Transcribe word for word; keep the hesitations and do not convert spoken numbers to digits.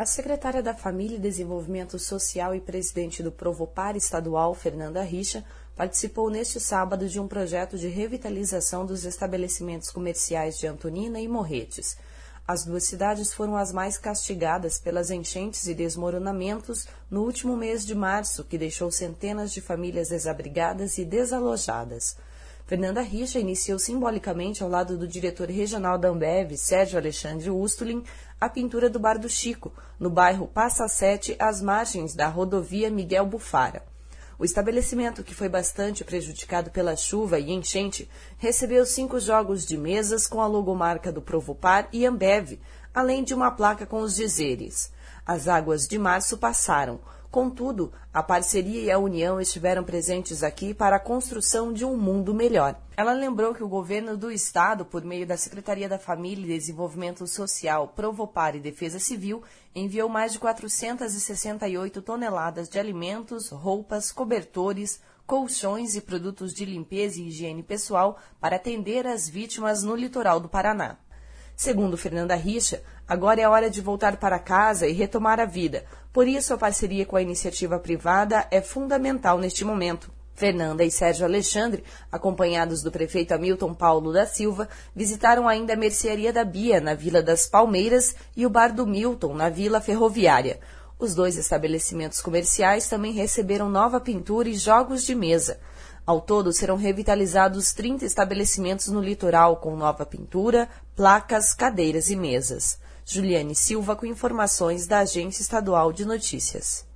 A secretária da Família e Desenvolvimento Social e presidente do Provopar estadual, Fernanda Richa, participou neste sábado de um projeto de revitalização dos estabelecimentos comerciais de Antonina e Morretes. As duas cidades foram as mais castigadas pelas enchentes e desmoronamentos no último mês de março, que deixou centenas de famílias desabrigadas e desalojadas. Fernanda Richa iniciou simbolicamente ao lado do diretor regional da Ambev, Sérgio Alexandre Ustulin, a pintura do Bar do Chico, no bairro Passa Sete, às margens da rodovia Miguel Bufara. O estabelecimento, que foi bastante prejudicado pela chuva e enchente, recebeu cinco jogos de mesas com a logomarca do Provopar e Ambev, além de uma placa com os dizeres: "As águas de março passaram. Contudo, a parceria e a união estiveram presentes aqui para a construção de um mundo melhor." Ela lembrou que o governo do estado, por meio da Secretaria da Família e Desenvolvimento Social, Provopar e Defesa Civil, enviou mais de quatrocentas e sessenta e oito toneladas de alimentos, roupas, cobertores, colchões e produtos de limpeza e higiene pessoal para atender as vítimas no litoral do Paraná. Segundo Fernanda Richa, agora é hora de voltar para casa e retomar a vida. Por isso, a parceria com a iniciativa privada é fundamental neste momento. Fernanda e Sérgio Alexandre, acompanhados do prefeito Hamilton Paulo da Silva, visitaram ainda a Mercearia da Bia, na Vila das Palmeiras, e o Bar do Milton, na Vila Ferroviária. Os dois estabelecimentos comerciais também receberam nova pintura e jogos de mesa. Ao todo, serão revitalizados trinta estabelecimentos no litoral, com nova pintura, placas, cadeiras e mesas. Juliane Silva, com informações da Agência Estadual de Notícias.